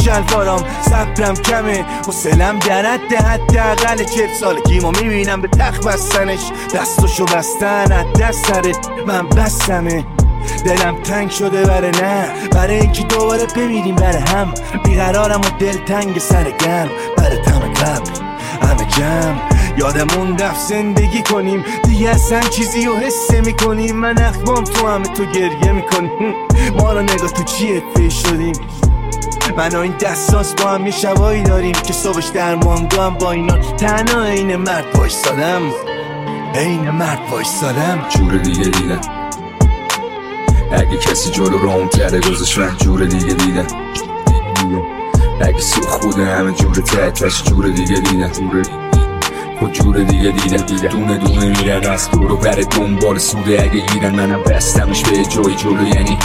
شلوارام، صبرم کمه، حوصله‌ام در حداقل 40 سالگیمو میبینم به تخت بستنش، دستشو بستن از دست سرت، من بستمه. دلم تنگ شده برای اینکه دوباره بمیریم برای هم، بیقرارم و دل تنگ سر گرم، برای تم قلب همه جمع. یادمون رفت زندگی کنیم، دیگه اصلا چیزی رو حس میکنیم، من اخمام تو همه تو گریه میکنیم، ما رو نگاه تو چیه فیش شدیم. من و این دستاس با هم یه شبایی داریم که صبحش درمانگاه هم با اینا تنها این مرد وایسادم، این مرد وایسادم. جور دیگه دیدم اگه کسی جلو رام تره گذاشت، من جور دیگه دیدم اگه سوخ بوده همه جور تحتش، جور دیگه دیدم خود جور دیگه دیدم. دونه دونه میرن از دور و بر دنبال سوده، اگه گیرن منم بستمش به جای جلو، یعنی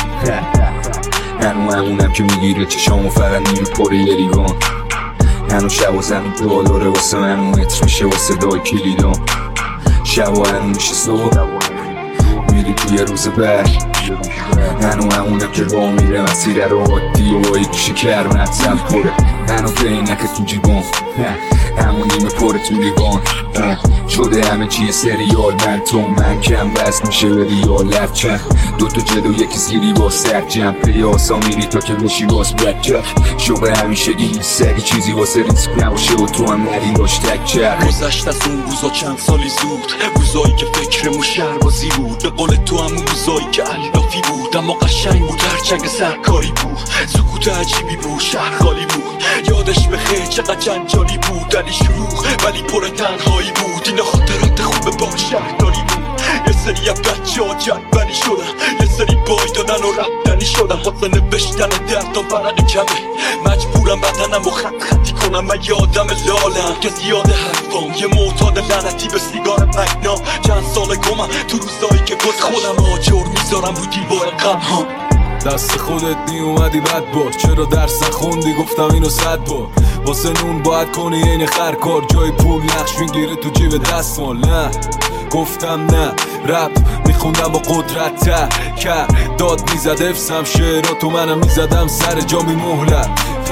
همونم که میگیره چشامو فقط نمیپره یه لیوان. هنو شب و زمین داره واسه من متر میشه واسه دای کلیدان، شب و هنو میشه صبح میری توی روز بعد. هنو همونم که راه میره مسیر رو عادی و با یک شکر مطلب پره، هنو بینک تو جیبان همون نیمه پره تو لیوان شده همه چیه سریال، من کم بس میشه به ریال لفچن، دوتا جلو یکی زیری با سر جمع پیاسا میری تا که بشی باز بکچک شبه همیشگی نیست اگه چیزی واسه ریسک نباشه و تو هم نری باش تک چک. گذشت از اون روزا چند سالی زود، روزایی که فکرمو شهربازی بود، به قول تو هم روزایی که علافی بود، اما قشنگ بود هرچنگ سرکاری بود، سکوت عجیبی بود شهر خالی بود، یادش بخیر چقدر جنجالی بود، علی شلوغ ولی پر تنهایی بود، اینا خاطرات خوب با شهرداری بود. یه سری بچه ها جدبنی شدن، یه سری بای دادن و رفتنی شدن، واسه نوشتن دردم فرق کمه، مجبورم بدنم و خطی کنم، من یه آدم لالم که زیاده حرفام، یه معتاد لعنتی به سیگار مگنا، چند سال گمم تو روزایی که گذشت، خودم آجر میذارم رو دیوار غم‌ها. دست خودت نیومدی بد بار، چرا درس نخوندی گفتم اینو 100 بار، واسه نون باید کنی این خرکار، جای پول نقش میگیره تو جیب دستمال، نه گفتم نه رپ میخوندم با قدرت کرد داد میزد افسم شعراتو منم میزدم سر جا میمهلت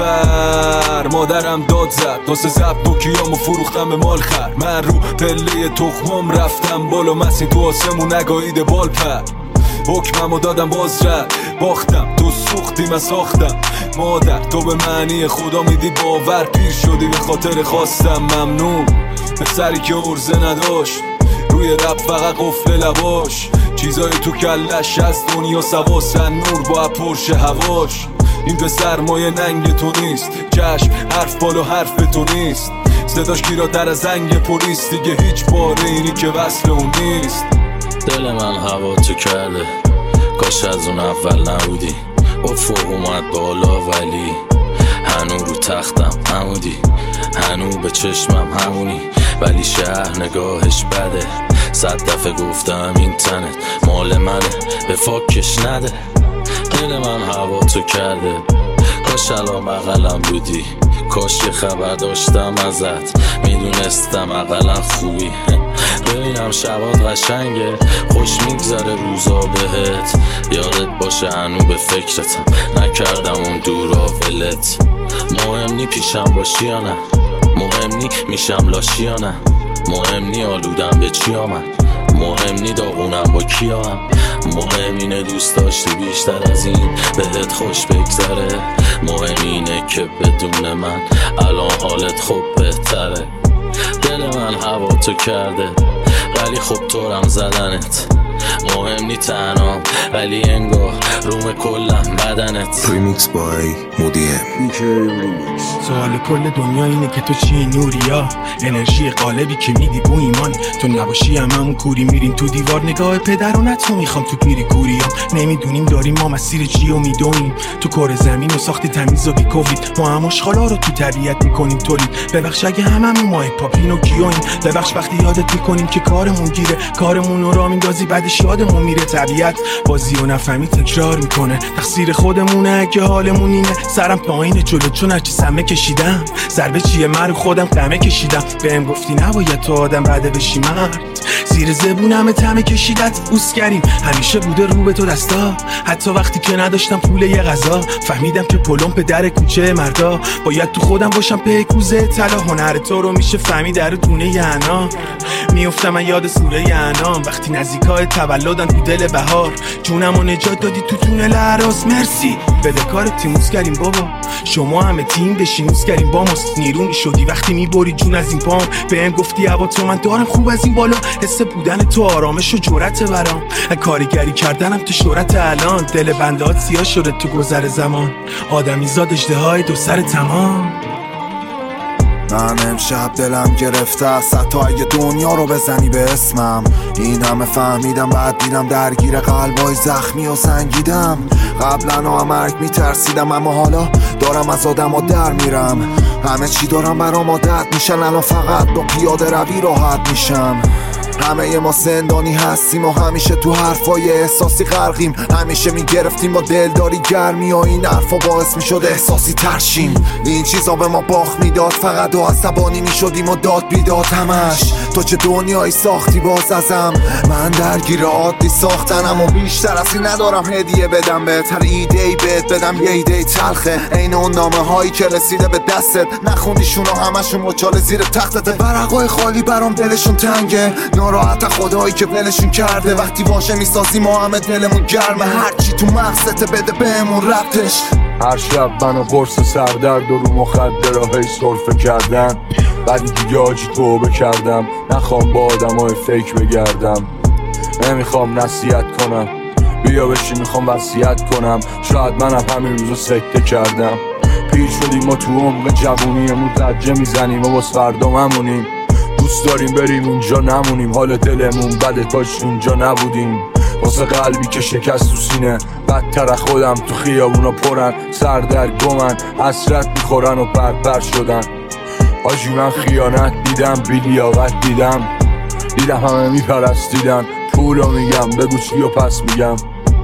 فر مادرم داد زد واسه زب و کیامو فروختم به مال خر، من رو پله تخمم رفتم بالا مسی تو آسمون نگاهیده بال پر، حکممو دادم باز رد باختم تو سوختی من ساختم، مادر تو به معنی خدا میدی باور، پیر شدی به خاطر خواستم ممنون پسری که عرضه نداشت، روی رپ فقط قفل لباش، چیزای تو کلش از دنیا سواسن نور با پرشه هواش، این پسر مایه ننگ تو نیست، چشم حرف بالا حرف تو نیست، صداش گیراتر از زنگ پلیس، دیگه هیچ باره اینی که وصل اون نیست. دل من هوا تو کرده، کاش از اون اول نبودی، افق اومد بالا ولی هنو رو تختم همودی، هنو به چشمم همونی، ولی شهر نگاهش بده، 100 دفعه گفتم این تنت مال منه به فاکش نده. دل من هوا تو کرده، کاش الان بغلم بودی، کاش یه خبر داشتم ازت، میدونستم اقلا خوبی، ببینم شبات قشنگه، خوش میگذره روزا بهت، یادت باشه هنو به فکرتم، نکردم اون دورا ولت، مهم نی پیشم باشی یا نه، مهم نی میشم لاشی یا نه، مهم نی آلودم به چی آمد، مهم نی داغونم با کیام، مهم اینه دوست داشتی بیشتر از این بهت خوش بگذره، مهم اینه که بدون من الان حالت خوب بهتره. دل من هوا تو کرده ولی خب طورم زدنت، مهم نی تنام ولی انگار روم کلم بدنت. ریمیکس بای مودیم. سوال کل دنیا اینه که تو چی نوریا، انرژی قالبی که میدی بو ایمان، تو نباشی همون کوری میریم تو دیوار، نگاه پدرانت رو میخوام تو پیری کوریا، نمیدونیم داریم ما مسیر چی و میدونیم، تو کره زمین و ساختی تمیز و بی کووید، ما هم اشغالا رو تو طبیعت میکنیم تولید، ببخش اگه هممون ماه پاپین و کیویم، ببخش وقتی یادت میکنیم که کارمون گیره، کارمون رو را میندازی بعدش یادمون میره، طبیعت بازی و نفهمی تکرار میکنه، تقصیر خودمونه که حالمون اینه، سرم پایینه جلو چون هرچی سمه کشیدم، ضربه چیه من رو خودم قمه کشیدم. بهم گفتی نباید تو آدم بعده بشی مرد، زیر زبونم طمع کشیدت اوس کردیم. همیشه بوده رو به تو دستا، حتی وقتی که نداشتم پول یه غذا. فهمیدم که پلم به در کوچه مردا، باید تو خودم باشم پیکوزه طلا. هنر تو رو میشه فهمید در دونه یعنا. میافتم من یاد سوره انعام، وقتی نزدیکای تولدن تو دل بهار. جونمو نجات دادی تو تونل اعراض، مرسی. بده کار تیموس کردیم بابا، شما همه تیم بشینوس کردیم با ماست. نیرو شدی وقتی میبری جون از این پام. بهم گفتی هوا تو من دارم خوب از این بالا. حس بودن تو آرامش و جرأت برام، کارگری کردنم تو شهرت الان. دل بندات سیاه شده تو گذر زمان، آدمی زاد اژدهای دو سر تمام. من امشب دلم گرفته است، حتی اگه دنیا رو بزنی به اسمم. این همه فهمیدم بعد دیدم درگیر قلبای زخمی و سنگیدم. قبلا مرگ میترسیدم، اما حالا دارم از آدم ها در میرم. همه چی دارم برام عادت میشن، الان فقط با پیاده روی راحت میشم. همه ما زندانی هستیم و همیشه تو حرفای احساسی غرقیم. همیشه میگرفتیم با دلداری گرمی و این حرفا باعث میشد احساسی ترشیم. این چیزا به ما باخت میداد، فقط و عصبانی میشدیم و داد بیداد همش. تو چه دنیایی ساختی باز ازم، من درگیر عادی ساختنم و بیشتر از این ندارم هدیه بدم بهتر. ایده‌ای بهت بدم یه ایده تلخه، عین اون نامه هایی که رسیده به دستت نخوندیشون و همشون مچاله زیر تختت. ورقای خالی برام دلشون تنگه، ناراحت خدایی که ولشون کرده. وقتی واژه میسازیم و همه دلمون گرمه، هرچی تو مغزت بده بهمون ربطش. هر شب منو قرص سردرد و رو مخدرهای سرفه کردن، ولی دیگه آجی توبه کردم. نخوام با آدمای فیک بگردم، نمیخوام نصیحت کنم، بیا بشین میخوام وصیت کنم. شاید منم همین روزو سکته کردم. پیر شدیم و تو عمق جوونیمون زجه میزنیم و باز فردا ممونیم. دوست داریم بریم اونجا نمونیم، حال دلمون بده کاش اونجا نبودیم. واسه قلبی که شکست تو سینه، بدتر خودم تو خیابونا پرن. سردرگمن حسرت میخورن و بربر شدن. آجی من خیانت دیدم، بیلیاقت دیدم همه میپرستیدن. پولو میگم بگو چی و پس میگم،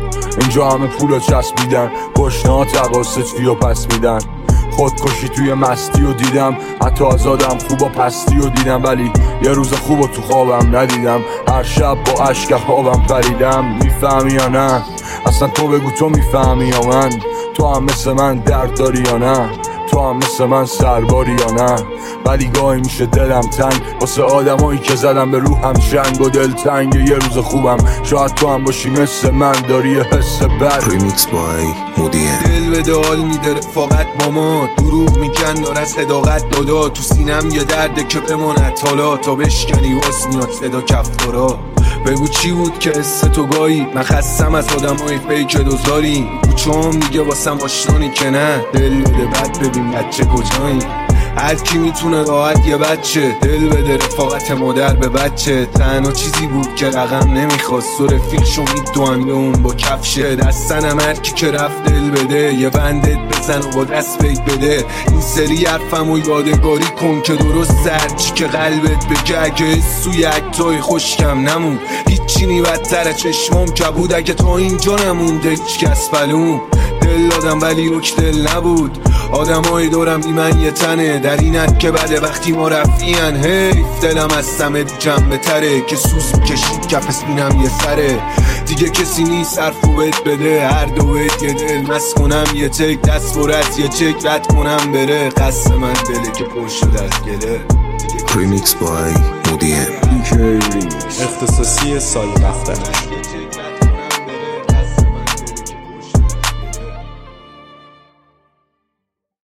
اینجا همه پولو چسبیدن. گشنه تقاصد فی و پس میدن. خودکشی توی مستی و دیدم، حتی آزادم خوب و پستی و دیدم. ولی یه روز خوب و تو خوابم ندیدم. هر شب با عشق خوابم پریدم. میفهمی یا نه؟ اصلا تو بگو تو میفهمی یا من؟ تو هم مثل من درد داری یا نه؟ تو هم مثل من سرباری یا نه؟ ولی گاهی میشه دلم تنگ واسه آدمایی که زدم به روحم شنگ و دل تنگ. یه روز خوبم شاید تو هم باشی مثل من، داری یه حس بد. ریمیکس بای مودیه. دل به دال میده رفاقت با ما، دروغ میکن دار از صداقت دادا. تو سینم یه درده که بماند حالا، تا بشکنی واس میاد صدا کفتارا. بگو چی بود که حس تو گاهی، من خستم از آدمای فیک دوزاری. کوچه‌ام دیگه واسم آشنانی که نه، دل بده بد ببین بچه کجایی. هر کی میتونه راحت یه بچه دل بده، رفاقت مادر به بچه. تنها چیزی بود که رقم نمیخواست و رفیق شمید دوانده اون با کفشه. دستنم هر کی که رفت دل بده، یه بندت بزن و با دست بیت بده. این سری حرفم و یادگاری کن که درست سرچی که قلبت بگه. اگه سوی اکتای خوشکم نمون، هیچی نی بدتر چشمام کبود. اگه تا اینجا نمونده هیچ کس پلون. دل دادم ولی روک دل نبود، آدمای دورم بی من یه تنه. در اینت که بده وقتی ما رفیان، حیف دلم از سمه جنبه تره. که سوز میکشید کف اسمینم یه سره، دیگه کسی نیست حرفو بهت بده. هر دو بهت یه دل مست کنم، یه تک دست برد یه چک رد کنم بره. قصد من دله که پر شده از گله. ریمیکس بای مودیه. اختصاصی سال رفتنش.